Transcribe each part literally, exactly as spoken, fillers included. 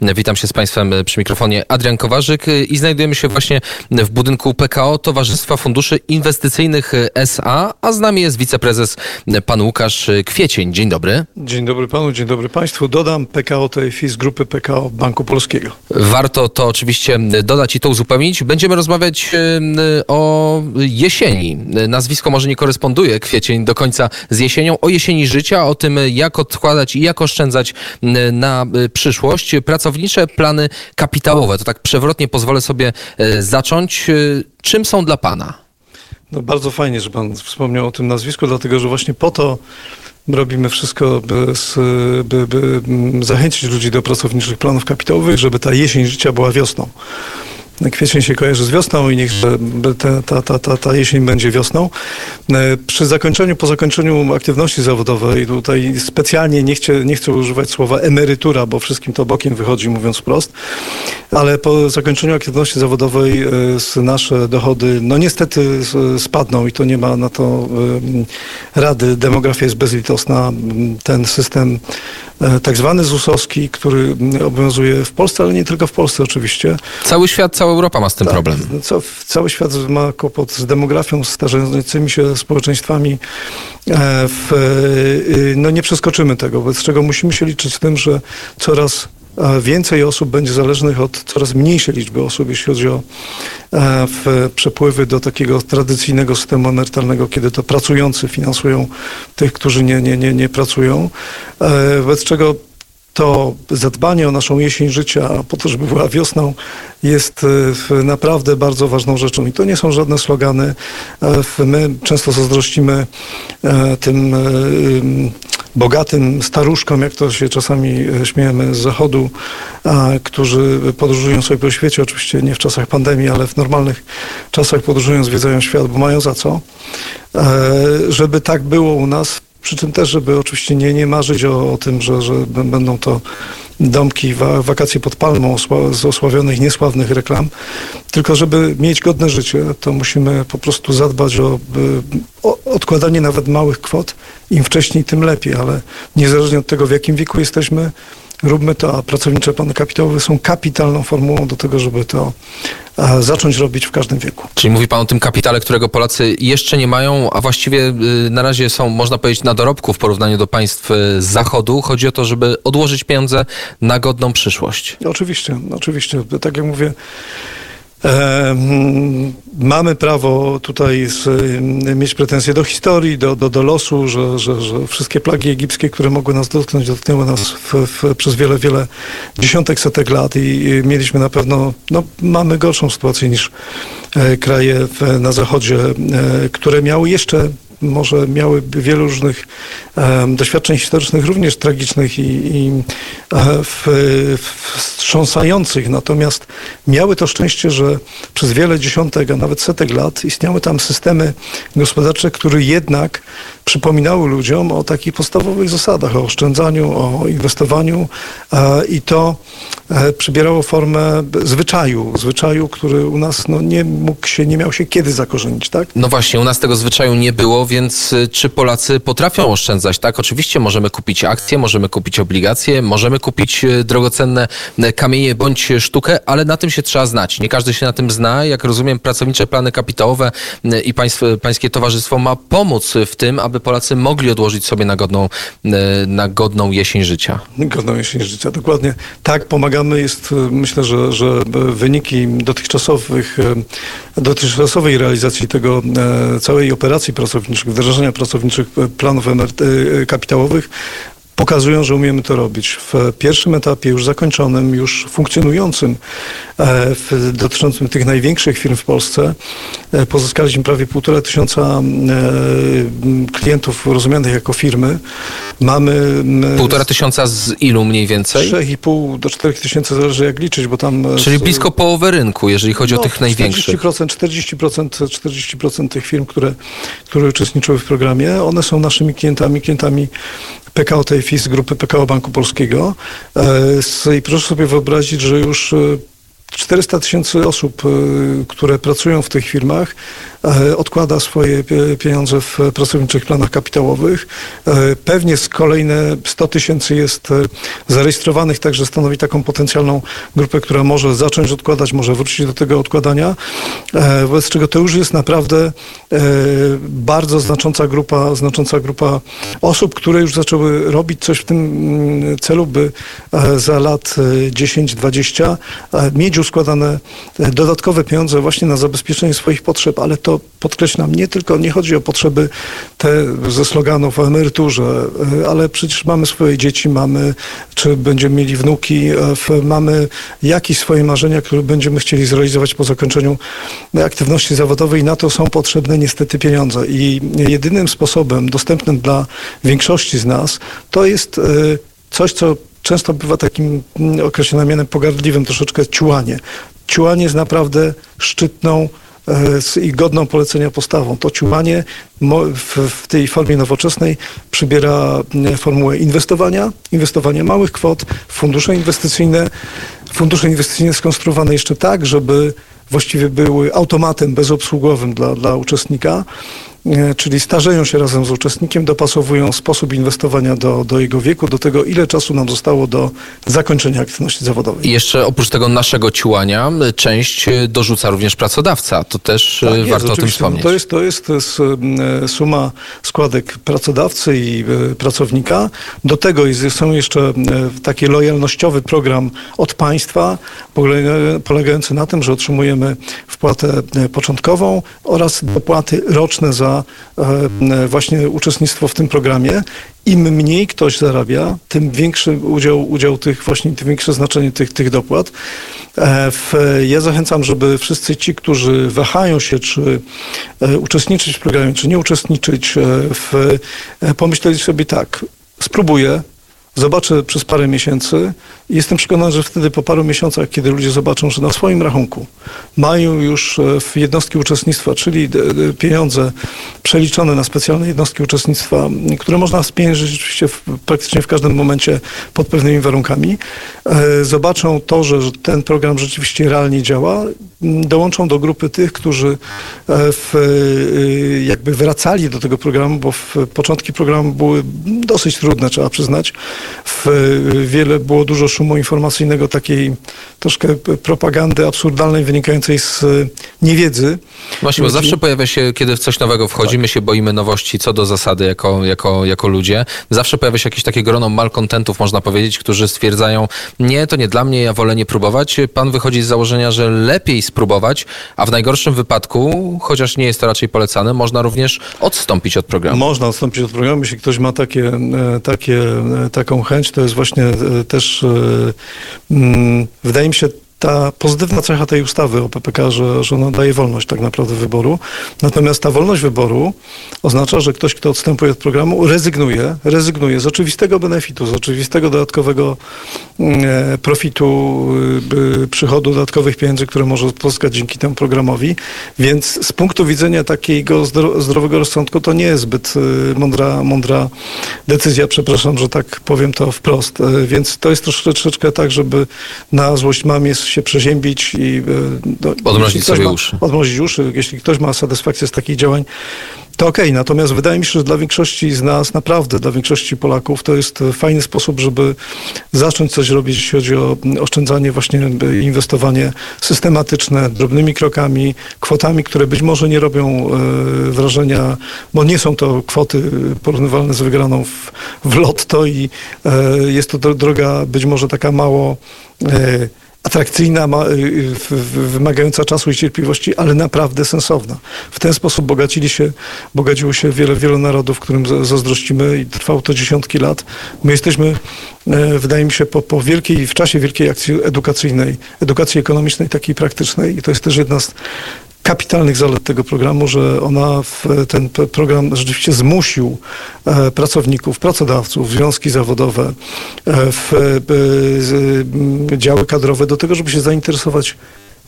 Witam się z Państwem przy mikrofonie Adrian Kowarzyk i znajdujemy się właśnie w budynku P K O Towarzystwa Funduszy Inwestycyjnych S A, a z nami jest wiceprezes pan Łukasz Kwiecień. Dzień dobry. Dzień dobry panu, dzień dobry państwu. Dodam P K O T F I z grupy P K O Banku Polskiego. Warto to oczywiście dodać i to uzupełnić. Będziemy rozmawiać o jesieni. Nazwisko może nie koresponduje, Kwiecień, do końca z jesienią. O jesieni życia, o tym, jak odkładać i jak oszczędzać na przyszłość. Pracownicze plany kapitałowe. To tak przewrotnie pozwolę sobie zacząć. Czym są dla pana? No bardzo fajnie, że pan wspomniał o tym nazwisku, dlatego że właśnie po to robimy wszystko, by, by, by zachęcić ludzi do pracowniczych planów kapitałowych, żeby ta jesień życia była wiosną. Kwiecień się kojarzy z wiosną i niech ta, ta, ta, ta, ta jesień będzie wiosną. Przy zakończeniu, po zakończeniu aktywności zawodowej, tutaj specjalnie nie chcę, nie chcę używać słowa emerytura, bo wszystkim to bokiem wychodzi, mówiąc wprost, ale po zakończeniu aktywności zawodowej nasze dochody, no niestety spadną i to nie ma na to rady. Demografia jest bezlitosna. Ten system tak zwany zusowski, który obowiązuje w Polsce, ale nie tylko w Polsce oczywiście. Cały świat, cała Europa ma z tym tak, problem. Co, cały świat ma kłopot z demografią, z starzejącymi się społeczeństwami. W, no nie przeskoczymy tego, wobec czego musimy się liczyć z tym, że coraz więcej osób będzie zależnych od coraz mniejszej liczby osób, jeśli chodzi o w przepływy do takiego tradycyjnego systemu emerytalnego, kiedy to pracujący finansują tych, którzy nie, nie, nie, nie pracują. Wobec czego to zadbanie o naszą jesień życia, po to, żeby była wiosną, jest naprawdę bardzo ważną rzeczą. I to nie są żadne slogany. My często zazdrościmy tym bogatym staruszkom, jak to się czasami śmiejemy z zachodu, którzy podróżują sobie po świecie, oczywiście nie w czasach pandemii, ale w normalnych czasach podróżują, zwiedzają świat, bo mają za co. Żeby tak było u nas, przy czym też, żeby oczywiście nie, nie marzyć o, o tym, że, że będą to domki, wa, wakacje pod palmą z osławionych, niesławnych reklam, tylko żeby mieć godne życie, to musimy po prostu zadbać o, o odkładanie nawet małych kwot. Im wcześniej, tym lepiej, ale niezależnie od tego, w jakim wieku jesteśmy, róbmy to, a pracownicze plany kapitałowe są kapitalną formułą do tego, żeby to a, zacząć robić w każdym wieku. Czyli mówi pan o tym kapitale, którego Polacy jeszcze nie mają, a właściwie y, na razie są, można powiedzieć, na dorobku w porównaniu do państw y, z Zachodu. Chodzi o to, żeby odłożyć pieniądze na godną przyszłość. Oczywiście, oczywiście. Tak jak mówię, E, mamy prawo tutaj z, mieć pretensje do historii, do, do, do losu, że, że, że wszystkie plagi egipskie, które mogły nas dotknąć, dotknęły nas w, w, przez wiele, wiele dziesiątek, setek lat i, i mieliśmy na pewno, no mamy gorszą sytuację niż e, kraje w, na zachodzie, e, które miały jeszcze może miały wielu różnych um, doświadczeń historycznych, również tragicznych i, i e, w, wstrząsających, natomiast miały to szczęście, że przez wiele dziesiątek, a nawet setek lat istniały tam systemy gospodarcze, które jednak przypominały ludziom o takich podstawowych zasadach, o oszczędzaniu, o inwestowaniu e, i to e, przybierało formę zwyczaju, zwyczaju, który u nas no, nie mógł się, nie miał się kiedy zakorzenić, tak? No właśnie, u nas tego zwyczaju nie było, więc czy Polacy potrafią oszczędzać? Tak, oczywiście możemy kupić akcje, możemy kupić obligacje, możemy kupić drogocenne kamienie bądź sztukę, ale na tym się trzeba znać. Nie każdy się na tym zna. Jak rozumiem, pracownicze plany kapitałowe i państw, pańskie towarzystwo ma pomóc w tym, aby Polacy mogli odłożyć sobie na godną, na godną jesień życia. Godną jesień życia, dokładnie. Tak, pomagamy. Jest, myślę, że, że wyniki dotychczasowych, dotychczasowej realizacji tego całej operacji pracowniczych, wdrażania pracowniczych planów kapitałowych pokazują, że umiemy to robić. W pierwszym etapie już zakończonym, już funkcjonującym, w, dotyczącym tych największych firm w Polsce, pozyskaliśmy prawie półtora tysiąca klientów rozumianych jako firmy. Mamy... Półtora tysiąca z ilu mniej więcej? Trzech i pół do czterech tysięcy, zależy jak liczyć, bo tam... Czyli blisko połowy rynku, jeżeli chodzi no, o tych największych. czterdzieści procent, czterdzieści procent tych firm, które, które uczestniczyły w programie, one są naszymi klientami, klientami P K O T F I z grupy P K O Banku Polskiego. I proszę sobie wyobrazić, że już czterysta tysięcy osób, które pracują w tych firmach, odkłada swoje pieniądze w pracowniczych planach kapitałowych. Pewnie z kolejne sto tysięcy jest zarejestrowanych, także stanowi taką potencjalną grupę, która może zacząć odkładać, może wrócić do tego odkładania, wobec czego to już jest naprawdę bardzo znacząca grupa, znacząca grupa osób, które już zaczęły robić coś w tym celu, by za lat dziesięć dwadzieścia mieć składane dodatkowe pieniądze właśnie na zabezpieczenie swoich potrzeb, ale to podkreślam, nie tylko, nie chodzi o potrzeby te ze sloganów o emeryturze, ale przecież mamy swoje dzieci, mamy, czy będziemy mieli wnuki, mamy jakieś swoje marzenia, które będziemy chcieli zrealizować po zakończeniu aktywności zawodowej i na to są potrzebne niestety pieniądze i jedynym sposobem dostępnym dla większości z nas to jest coś, co często bywa takim określonym mianem pogardliwym, troszeczkę ciułanie. Ciułanie jest naprawdę szczytną i godną polecenia postawą. To ciułanie w tej formie nowoczesnej przybiera formułę inwestowania, inwestowania małych kwot, fundusze inwestycyjne, fundusze inwestycyjne skonstruowane jeszcze tak, żeby właściwie były automatem bezobsługowym dla, dla uczestnika, czyli starzeją się razem z uczestnikiem, dopasowują sposób inwestowania do, do jego wieku, do tego, ile czasu nam zostało do zakończenia aktywności zawodowej. I jeszcze oprócz tego naszego ciułania, część dorzuca również pracodawca. To też tak, warto jest, o tym wspomnieć. To jest, to jest suma składek pracodawcy i pracownika. Do tego jest, są jeszcze taki lojalnościowy program od państwa, polegający na tym, że otrzymujemy wpłatę początkową oraz dopłaty roczne za właśnie uczestnictwo w tym programie. Im mniej ktoś zarabia, tym większy udział, udział tych właśnie, tym większe znaczenie tych, tych dopłat. Ja zachęcam, żeby wszyscy ci, którzy wahają się, czy uczestniczyć w programie, czy nie uczestniczyć, w, pomyśleli sobie tak, spróbuję, zobaczę przez parę miesięcy i jestem przekonany, że wtedy po paru miesiącach, kiedy ludzie zobaczą, że na swoim rachunku mają już w jednostki uczestnictwa, czyli pieniądze przeliczone na specjalne jednostki uczestnictwa, które można spieniężyć rzeczywiście w, praktycznie w każdym momencie pod pewnymi warunkami, zobaczą to, że ten program rzeczywiście realnie działa, dołączą do grupy tych, którzy w, jakby wracali do tego programu, bo w początki programu były dosyć trudne, trzeba przyznać. W wiele było dużo szumu informacyjnego, takiej troszkę propagandy absurdalnej, wynikającej z niewiedzy. Właśnie, bo zawsze pojawia się, kiedy w coś nowego wchodzimy, tak. się boimy nowości co do zasady jako, jako, jako ludzie. Zawsze pojawia się jakieś takie grono malkontentów, można powiedzieć, którzy stwierdzają, nie, to nie dla mnie, ja wolę nie próbować. Pan wychodzi z założenia, że lepiej spróbować, a w najgorszym wypadku, chociaż nie jest to raczej polecane, można również odstąpić od programu. Można odstąpić od programu, jeśli ktoś ma takie, takie, taką chęć, to jest właśnie też, wydaje mi się, ta pozytywna cecha tej ustawy o P P K, że, że ona daje wolność tak naprawdę wyboru. Natomiast ta wolność wyboru oznacza, że ktoś, kto odstępuje od programu, rezygnuje, rezygnuje z oczywistego benefitu, z oczywistego dodatkowego e, profitu, e, przychodu, dodatkowych pieniędzy, które może pozyskać dzięki temu programowi. Więc z punktu widzenia takiego zdro, zdrowego rozsądku to nie jest zbyt e, mądra, mądra decyzja, przepraszam, że tak powiem to wprost. E, więc to jest troszeczkę tak, żeby na złość mamie się przeziębić i no, odmrozić sobie ma, uszy. Odmrozić uszy. Jeśli ktoś ma satysfakcję z takich działań, to okej. Okay. Natomiast wydaje mi się, że dla większości z nas, naprawdę dla większości Polaków, to jest fajny sposób, żeby zacząć coś robić, jeśli chodzi o oszczędzanie, właśnie inwestowanie systematyczne, drobnymi krokami, kwotami, które być może nie robią e, wrażenia, bo nie są to kwoty porównywalne z wygraną w, w lotto i e, jest to droga być może taka mało e, atrakcyjna, wymagająca czasu i cierpliwości, ale naprawdę sensowna. W ten sposób bogacili się, bogaciło się wiele, wiele narodów, którym zazdrościmy i trwało to dziesiątki lat. My jesteśmy, wydaje mi się, po, po wielkiej, w czasie wielkiej akcji edukacyjnej, edukacji ekonomicznej, takiej praktycznej i to jest też jedna z kapitalnych zalet tego programu, że ona, ten program rzeczywiście zmusił pracowników, pracodawców, związki zawodowe, w działy kadrowe do tego, żeby się zainteresować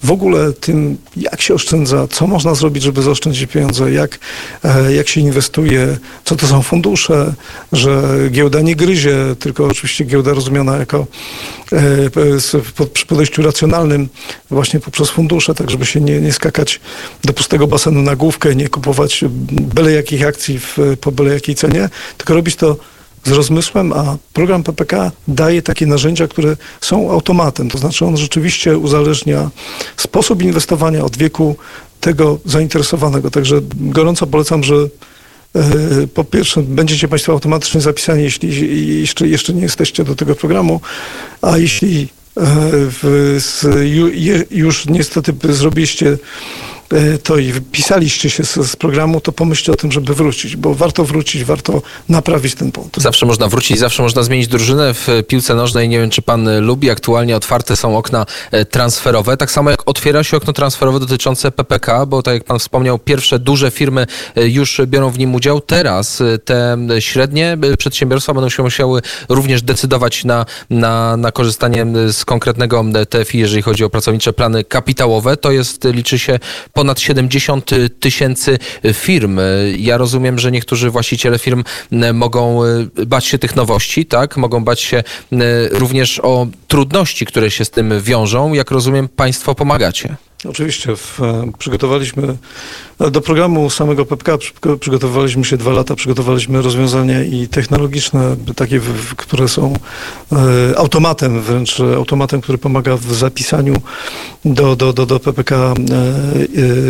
w ogóle tym, jak się oszczędza, co można zrobić, żeby zaoszczędzić pieniądze, jak, jak się inwestuje, co to są fundusze, że giełda nie gryzie, tylko oczywiście giełda rozumiana jako przy podejściu racjonalnym właśnie poprzez fundusze, tak żeby się nie, nie skakać do pustego basenu na główkę, nie kupować byle jakich akcji w, po byle jakiej cenie, tylko robić to z rozmysłem, a program P P K daje takie narzędzia, które są automatem, to znaczy on rzeczywiście uzależnia sposób inwestowania od wieku tego zainteresowanego. Także gorąco polecam, że po pierwsze będziecie Państwo automatycznie zapisani, jeśli jeszcze, jeszcze nie jesteście do tego programu, a jeśli w, już niestety zrobiliście to i wypisaliście się z, z programu, to pomyślcie o tym, żeby wrócić, bo warto wrócić, warto naprawić ten punkt. Zawsze można wrócić, zawsze można zmienić drużynę w piłce nożnej. Nie wiem, czy pan lubi. Aktualnie otwarte są okna transferowe. Tak samo jak otwiera się okno transferowe dotyczące P P K, bo tak jak pan wspomniał, pierwsze duże firmy już biorą w nim udział. Teraz te średnie przedsiębiorstwa będą się musiały również decydować na, na, na korzystanie z konkretnego T F I, jeżeli chodzi o pracownicze plany kapitałowe. To jest, liczy się ponad siedemdziesiąt tysięcy firm. Ja rozumiem, że niektórzy właściciele firm mogą bać się tych nowości, tak? Mogą bać się również o trudności, które się z tym wiążą. Jak rozumiem, państwo pomagacie. Oczywiście. W, przygotowaliśmy do programu samego P P K, przygotowaliśmy się dwa lata, przygotowaliśmy rozwiązania i technologiczne, takie, w, które są e, automatem, wręcz automatem, który pomaga w zapisaniu do, do, do, do P P K e, e,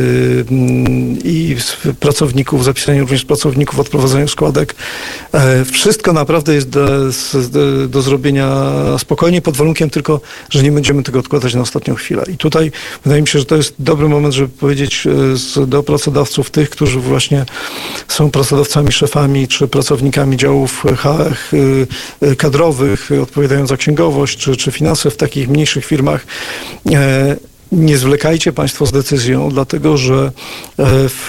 i pracowników, zapisaniu również pracowników, odprowadzaniu składek. E, wszystko naprawdę jest do, do, do zrobienia spokojnie, pod warunkiem tylko, że nie będziemy tego odkładać na ostatnią chwilę. I tutaj wydaje mi się, że to jest dobry moment, żeby powiedzieć do pracodawców, tych, którzy właśnie są pracodawcami, szefami czy pracownikami działów kadrowych, odpowiadają za księgowość czy, czy finanse w takich mniejszych firmach. Nie zwlekajcie Państwo z decyzją, dlatego że w,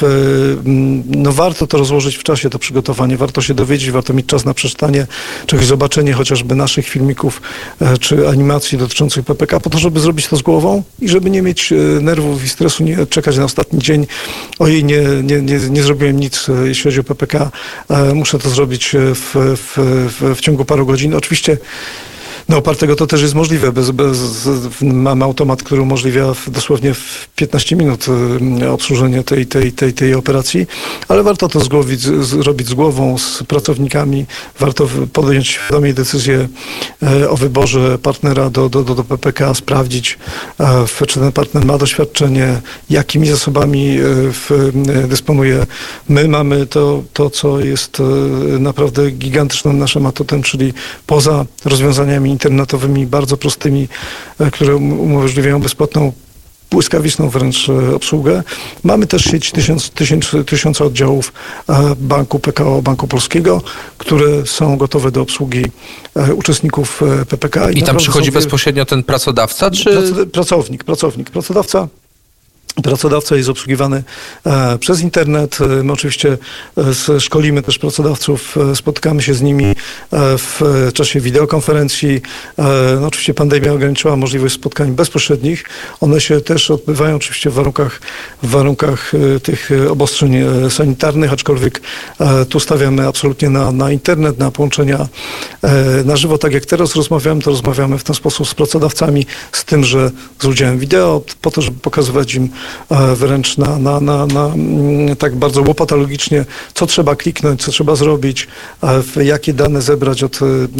no warto to rozłożyć w czasie, to przygotowanie, warto się dowiedzieć, warto mieć czas na przeczytanie czegoś, zobaczenie chociażby naszych filmików czy animacji dotyczących P P K, po to, żeby zrobić to z głową i żeby nie mieć nerwów i stresu, nie czekać na ostatni dzień. Ojej, nie, nie, nie, nie zrobiłem nic, jeśli chodzi o P P K, muszę to zrobić w, w, w, w ciągu paru godzin. Oczywiście no opartego to też jest możliwe. Bez, bez, mamy automat, który umożliwia w, dosłownie w piętnaście minut obsłużenie tej, tej, tej, tej operacji, ale warto to zgłowić, zrobić z głową, z pracownikami. Warto podjąć świadomie decyzję o wyborze partnera do, do, do, do P P K, sprawdzić, czy ten partner ma doświadczenie, jakimi zasobami w, dysponuje. My mamy to, to, co jest naprawdę gigantycznym naszym atutem, czyli poza rozwiązaniami internetowymi, bardzo prostymi, które umożliwiają bezpłatną, błyskawiczną wręcz obsługę. Mamy też sieć tysiąc, tysiąc, tysiąca oddziałów Banku P K O, Banku Polskiego, które są gotowe do obsługi uczestników P P K. I, I tam przychodzi bezpośrednio ten pracodawca, czy... Pracownik, pracownik, pracodawca. Pracodawca jest obsługiwany e, przez internet. My oczywiście e, szkolimy też pracodawców, e, spotykamy się z nimi e, w czasie wideokonferencji. E, no, oczywiście pandemia ograniczyła możliwość spotkań bezpośrednich. One się też odbywają oczywiście w warunkach, w warunkach e, tych obostrzeń e, sanitarnych, aczkolwiek e, tu stawiamy absolutnie na, na internet, na połączenia e, na żywo. Tak jak teraz rozmawiamy, to rozmawiamy w ten sposób z pracodawcami, z tym, że z udziałem wideo, po to, żeby pokazywać im wręcz na, na, na, na tak bardzo łopatologicznie, co trzeba kliknąć, co trzeba zrobić, jakie dane zebrać od,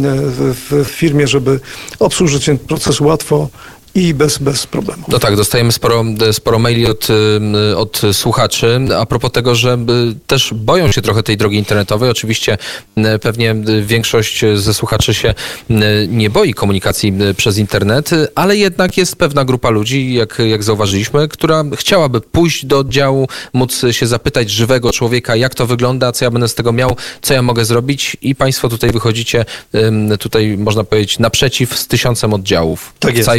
w, w firmie, żeby obsłużyć ten proces łatwo i bez, bez problemu. No tak, dostajemy sporo, sporo maili od, od słuchaczy a propos tego, że też boją się trochę tej drogi internetowej. Oczywiście pewnie większość ze słuchaczy się nie boi komunikacji przez internet, ale jednak jest pewna grupa ludzi, jak, jak zauważyliśmy, która chciałaby pójść do oddziału, móc się zapytać żywego człowieka, jak to wygląda, co ja będę z tego miał, co ja mogę zrobić i państwo tutaj wychodzicie, tutaj można powiedzieć naprzeciw z tysiącem oddziałów tak w całej Polsce. Tak jest.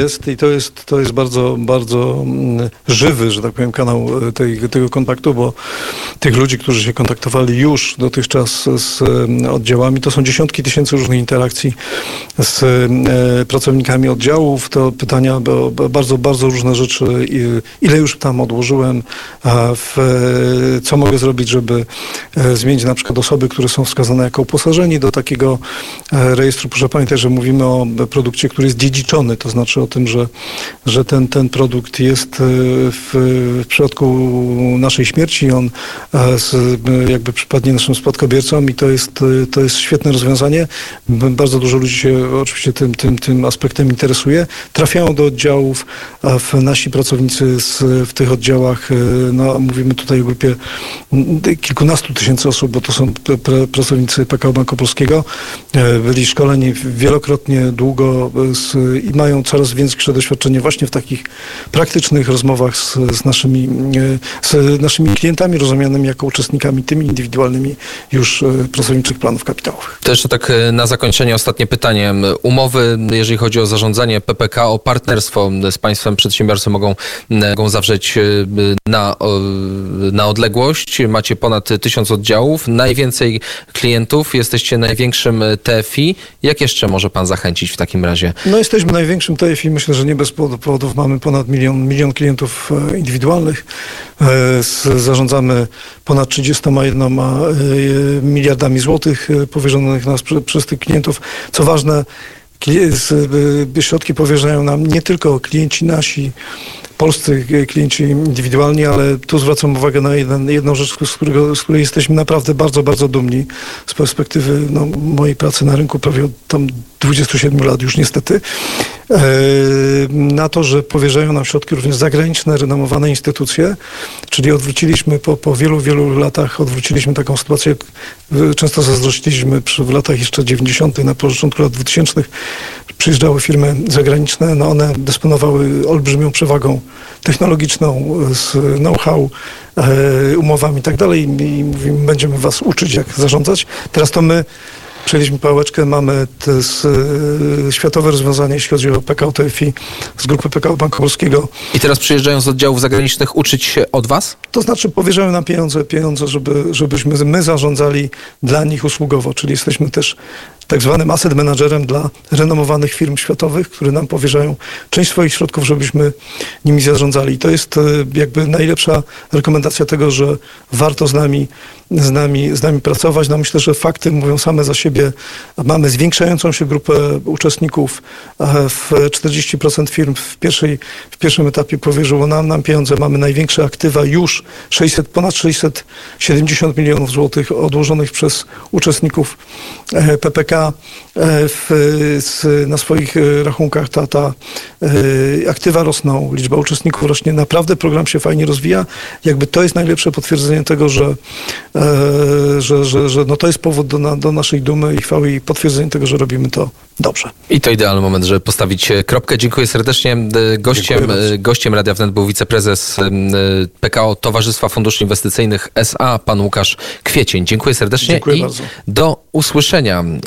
jest i to jest, to jest bardzo, bardzo mm, żywy, że tak powiem, kanał tej, tego kontaktu, bo tych ludzi, którzy się kontaktowali już dotychczas z mm, oddziałami, to są dziesiątki tysięcy różnych interakcji z e, pracownikami oddziałów, to pytania, bo, bo bardzo, bardzo różne rzeczy, i, ile już tam odłożyłem, a w, e, co mogę zrobić, żeby e, zmienić na przykład osoby, które są wskazane jako uposażeni do takiego e, rejestru. Proszę pamiętać, że mówimy o produkcie, który jest dziedziczony, to znaczy o tym, że, że ten, ten produkt jest w, w przypadku naszej śmierci, on z, jakby przypadnie naszym spadkobiercom i to jest, to jest świetne rozwiązanie. Bardzo dużo ludzi się oczywiście tym, tym, tym aspektem interesuje. Trafiają do oddziałów, a w nasi pracownicy z, w tych oddziałach, no, mówimy tutaj o grupie kilkunastu tysięcy osób, bo to są pr- pracownicy P K O Banku Polskiego, byli szkoleni wielokrotnie, długo z, i mają coraz większe doświadczenie właśnie w takich praktycznych rozmowach z, z, naszymi, z naszymi klientami, rozumianymi jako uczestnikami tymi indywidualnymi już pracowniczych planów kapitałowych. To jeszcze tak na zakończenie ostatnie pytanie. Umowy, jeżeli chodzi o zarządzanie P P K, o partnerstwo z państwem, przedsiębiorcy mogą, mogą zawrzeć na, na odległość. Macie ponad tysiąc oddziałów, najwięcej klientów, jesteście największym T F I. Jak jeszcze może pan zachęcić w takim razie? No jesteśmy największym T F I, myślę, że nie bez powodów. Mamy ponad milion, milion klientów indywidualnych. Zarządzamy ponad trzydziestoma jednoma miliardami złotych powierzonych nas przez, przez tych klientów. Co ważne, środki powierzają nam nie tylko klienci nasi, polscy klienci indywidualni, ale tu zwracam uwagę na jeden, jedną rzecz, z, którego, z której jesteśmy naprawdę bardzo, bardzo dumni z perspektywy no, mojej pracy na rynku prawie od tam dwudziestu siedmiu lat już niestety, e, na to, że powierzają nam środki również zagraniczne, renomowane instytucje, czyli odwróciliśmy po, po wielu, wielu latach, odwróciliśmy taką sytuację, często zazdrościliśmy przy, w latach jeszcze dziewięćdziesiątych, na początku lat dwutysięcznych, przyjeżdżały firmy zagraniczne, no one dysponowały olbrzymią przewagą technologiczną, z know-how, e, umowami i tak dalej i mówimy, będziemy was uczyć, jak zarządzać. Teraz to my przejęliśmy pałeczkę, mamy te z, e, światowe rozwiązanie, jeśli chodzi o P K O T F I z grupy P K O Banku Polskiego. I teraz przyjeżdżają z oddziałów zagranicznych uczyć się od was? To znaczy powierzają nam pieniądze, pieniądze, żeby, żebyśmy my zarządzali dla nich usługowo, czyli jesteśmy też tak zwanym asset managerem dla renomowanych firm światowych, które nam powierzają część swoich środków, żebyśmy nimi zarządzali. I to jest jakby najlepsza rekomendacja tego, że warto z nami, z nami, z nami pracować. No myślę, że fakty mówią same za siebie. Mamy zwiększającą się grupę uczestników. W czterdzieści procent firm w, pierwszej, w pierwszym etapie powierzyło nam, nam pieniądze. Mamy największe aktywa już sześćset, ponad sześćset siedemdziesiąt milionów złotych odłożonych przez uczestników P P K. W, z, na swoich rachunkach ta, ta e, aktywa rosną, liczba uczestników rośnie, naprawdę program się fajnie rozwija. Jakby to jest najlepsze potwierdzenie tego, że, e, że, że, że no to jest powód do, na, do naszej dumy i chwały i potwierdzenie tego, że robimy to dobrze. I to idealny moment, żeby postawić kropkę. Dziękuję serdecznie. Gościem, gościem Radia Wnet był wiceprezes P K O Towarzystwa Funduszy Inwestycyjnych S A, pan Łukasz Kwiecień. Dziękuję serdecznie. Dziękuję i bardzo. Do usłyszenia.